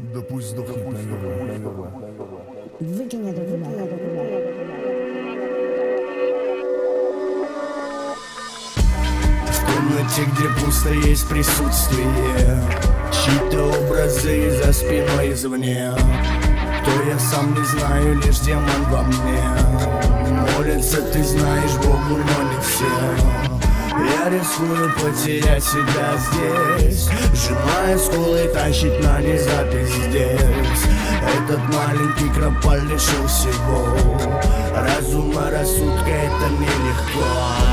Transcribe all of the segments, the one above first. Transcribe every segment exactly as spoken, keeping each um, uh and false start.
Да пусть сдохнет, наверное. Выкинь эту гуляку. В комнате, где пусто, есть присутствие, чьи-то образы за спиной извне. Кто я сам не знаю, лишь демон во мне. Молятся, ты знаешь, Богу, но не все. Я рискую потерять себя здесь, сжимая скулы, тащить на них запись здесь. Этот маленький крополь лишил всего разума, рассудка, это нелегко.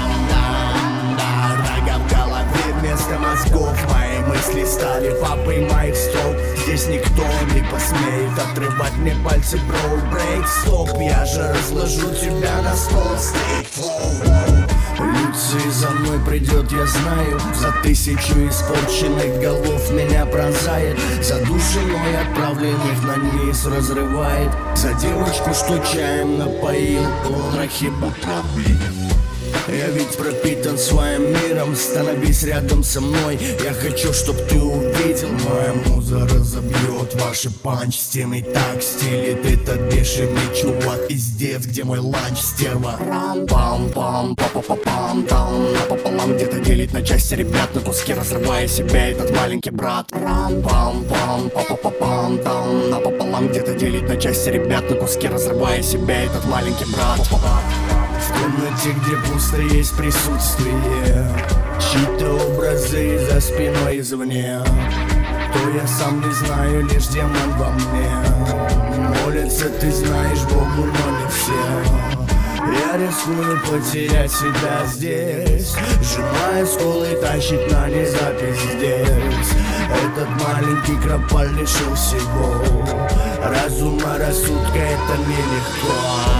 Рога в голове вместо мозгов, мои мысли стали папой моих стол. Здесь никто не посмеет отрывать мне пальцы, бро, брейк, стоп. Я же разложу тебя на стол, стейк флоу. Люций за мной придет, я знаю. За тысячу испорченных голов меня пронзает. За души мной отправленных на низ разрывает. За девочку, что чаем напоил, он рахибутами. Я ведь пропитан своим миром, становись рядом со мной. Я хочу, чтоб ты увидел, моя муза разобьет ваши панч-стены, так стилит этот бешеный чувак. Пиздец, где мой ланч, стерва? Пам-пам, па-па-па-пам-там. Напополам где-то делит на части ребят, на куски разрывая себя этот маленький брат. Пам-пам, па-па-па-пам-там. Напополам где-то делит на части ребят, на куски разрывая себя этот маленький брат. В комнате, где пусто, есть присутствие, чьи-то образы за спиной извне. Кто я сам не знаю, лишь демон во мне. Молятся, ты знаешь, Богу, но не все. Я рискую потерять себя здесь, сжимая скулы, тащить на них запись здесь. Этот маленький крополь лишил всего разума, рассудка, это нелегко.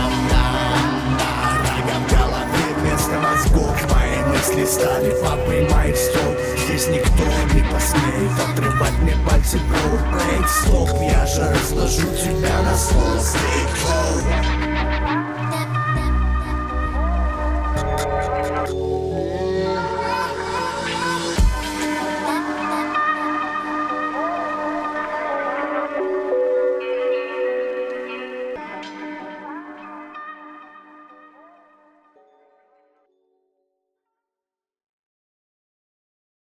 Вместо мозгов мои мысли стали папой моих стол. Здесь никто не посмеет отрывать мне пальцы, бро, брейк, стоп. Я же разложу тебя